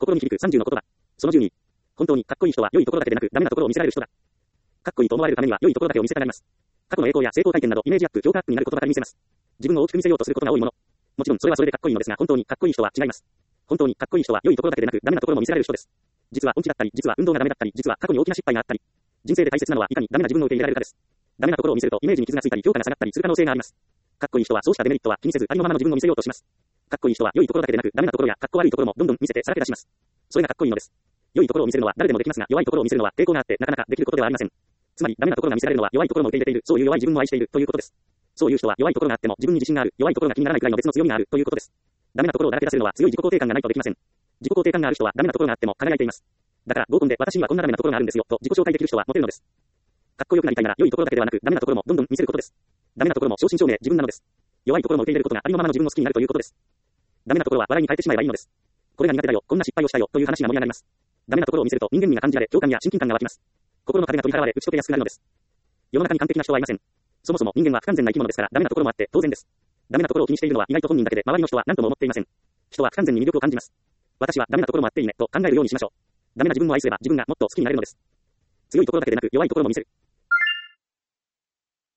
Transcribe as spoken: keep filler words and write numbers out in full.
心に響くさんじゅうの言葉。そのじゅうに。本当にかっこいい人は良いところだけでなくダメなところを見せられる人だ。かっこいいと思われるためには良いところだけを見せたがります。過去の栄光や成功体験などイメージアップ、強化アップになることばかり見せます。自分を大きく見せようとすることが多いもの。もちろんそれはそれでかっこいいのですが、本当にかっこいい人は違います。本当にかっこいい人は良いところだけでなくダメなところも見せられる人です。実は音痴だったり、実は運動がダメだったり、実は過去に大きな失敗があったり。人生で大切なのはいかにダメな自分を受け入れられるかです。ダメなところを見せるとイメージに傷がついたり評価が下がったりする可能性があります。かっこいい人はそうしたデメリットは気にせずありのままの自分を見せようとします。かっこいい人は良いところだけでなくダメなところやかっこ悪いところもどんどん見せてさらけ出します。それがかっこいいのです。良いところを見せるのは誰でもできますが、弱いところを見せるのは抵抗があってなかなかできることではありません。つまりダメなところが見せられるのは弱いところも受け入れている、そういう弱い自分も愛しているということです。そういう人は弱いところがあっても自分に自信がある、弱いところが気にならないくらいの別の強みがあるということです。ダメなところをだらけ出せるのは強い自己肯定感がないとできません。自己肯定感がある人はダメなところがあっても輝いています。だから合コンで私にはこんなダメなところがあるんですよと自己紹介できる人はモテるのです。かっこよくなりたいなら良いところだけではなくダメなところもどんどん見せることです。ダメなところも正真正銘自分なのです。弱いところも受け入れることがありのままの自分を好きになるということです。ダメなところは笑いに変えてしまえばいいのです。これが苦手だよ、こんな失敗をしたよという話が盛り上がります。ダメなところを見せると人間味が感じられ、共感や親近感が湧きます。心の壁が取り払われ打ち解けやすくなるのです。世の中に完璧な人はいません。そもそも人間は不完全な生き物ですからダメなところもあって当然です。ダメなところを気にしているのは意外と本人だけで周りの人は何とも思っていません。人は不完全に魅力を感じます。私はダメなところもあっていいねと考えるようにしましょう。ダメな自分を愛すれば自分がもっと好きになれるのです。強いところだけでなく弱いところも見せる。